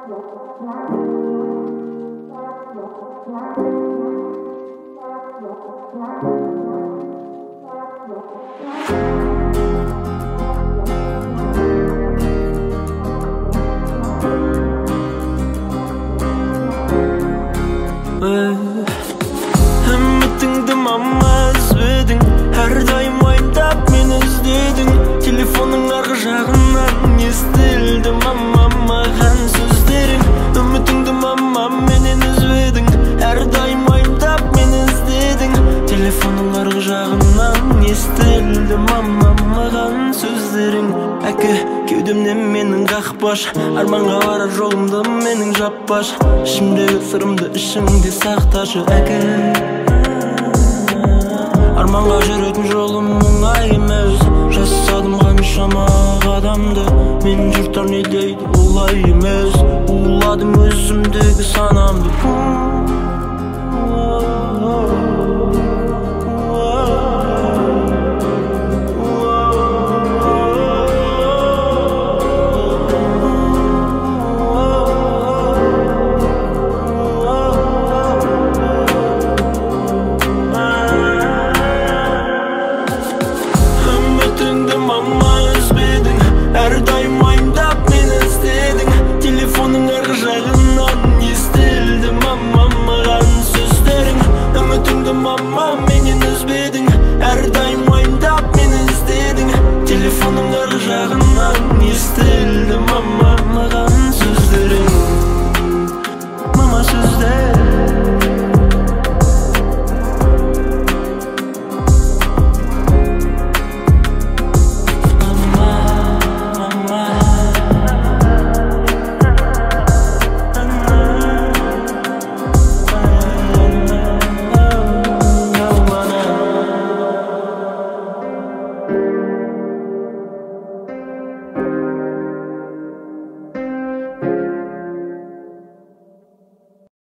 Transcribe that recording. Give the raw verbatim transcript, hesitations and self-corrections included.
Үмітіңді мама үзбедің, әрдайым уайымдап мені іздедің. Телефонның арғы жағынан естілді мама маған сөздерің. Үмітіңді мама менен үзбедің, әрдайым уайымдап мені іздедің. Телефонның арғы жағынан естілді мама маған сөздерің. Әке, кеудемнен менің қақпаш, арманға барар жолымды менің жаппаш. Ішімдегі сырымды ішіңде сақташы әке. Арманға жүретін жолым оңай емес, жасадым қаншама қадамды. Мен жұрттар не дейді олай емес, уладым өзімдегі санамды.